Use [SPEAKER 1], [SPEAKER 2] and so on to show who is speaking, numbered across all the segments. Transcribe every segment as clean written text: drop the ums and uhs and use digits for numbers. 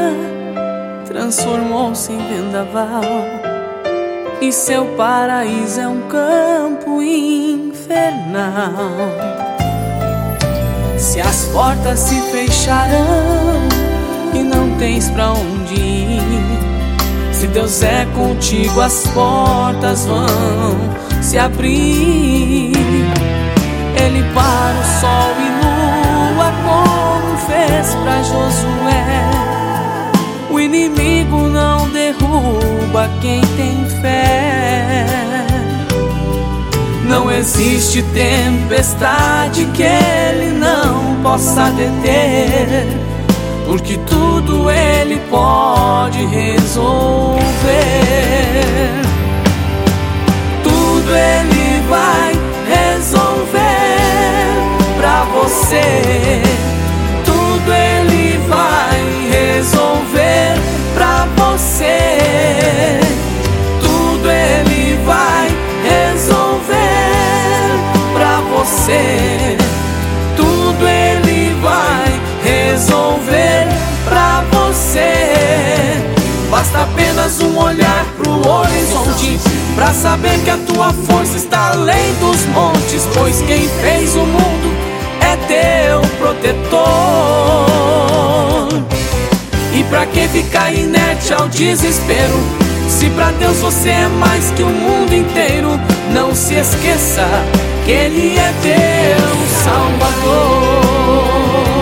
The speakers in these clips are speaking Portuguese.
[SPEAKER 1] transformou-se em vendaval, e seu paraíso é um campo infernal. Se as portas se fecharão e não tens pra onde ir, se Deus é contigo, as portas vão se abrir. Ele para o sol e lua, como fez pra Josué. O inimigo não derruba quem tem fé. Não existe tempestade que ele não possa deter, porque tudo ele pode resolver. Tudo ele vai resolver pra você. Tudo ele vai resolver pra você. Tudo ele vai resolver pra você. Tudo ele vai resolver pra você. Basta apenas um olhar pro horizonte pra saber que a tua força está além dos montes, pois quem fez o mundo é teu protetor. E pra que ficar inerte ao desespero, se pra Deus você é mais que o mundo inteiro? Não se esqueça que Ele é teu Salvador.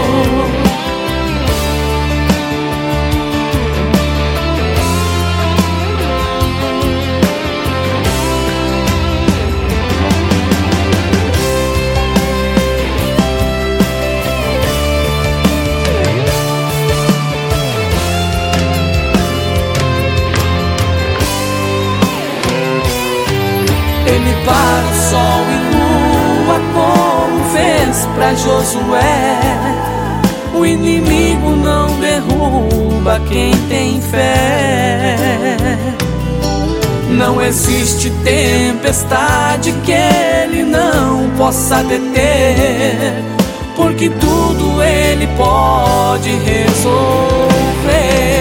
[SPEAKER 1] Ele para o sol e lua, como fez pra Josué. O inimigo não derruba quem tem fé. Não existe tempestade que ele não possa deter, porque tudo ele pode resolver.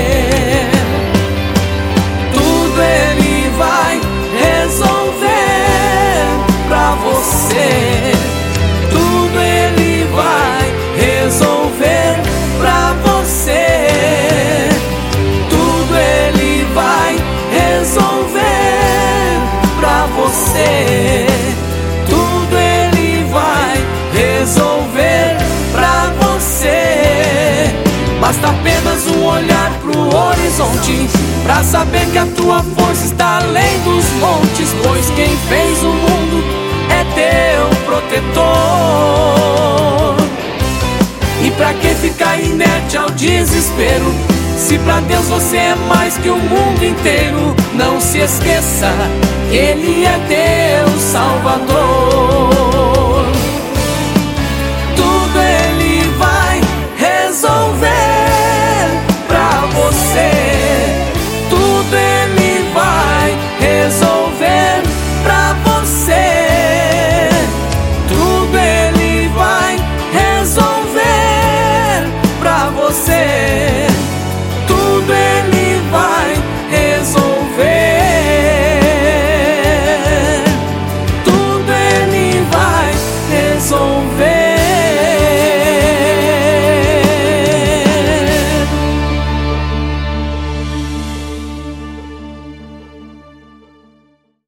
[SPEAKER 1] Tudo ele vai resolver pra você. Tudo ele vai resolver pra você. Tudo ele vai resolver pra você. Tudo ele vai resolver pra você. Basta apenas um olhar pro horizonte pra saber que a tua força está além dos montes, pois quem fez o mundo é teu protetor. E pra que ficar inerte ao desespero, se pra Deus você é mais que o mundo inteiro? Não se esqueça, Ele é teu Salvador.